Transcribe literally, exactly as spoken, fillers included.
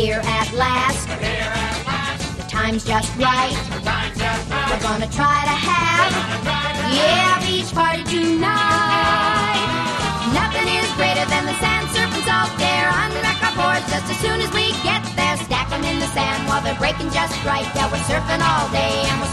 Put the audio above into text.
here at last. The time's just right. We're gonna try to have, yeah, beach party tonight. Nothing is greater than the sand serpents out there. Unrack our boards just as soon as we get there. Stack them in the sand while they're breaking just right. Yeah, we're surfing all day and we're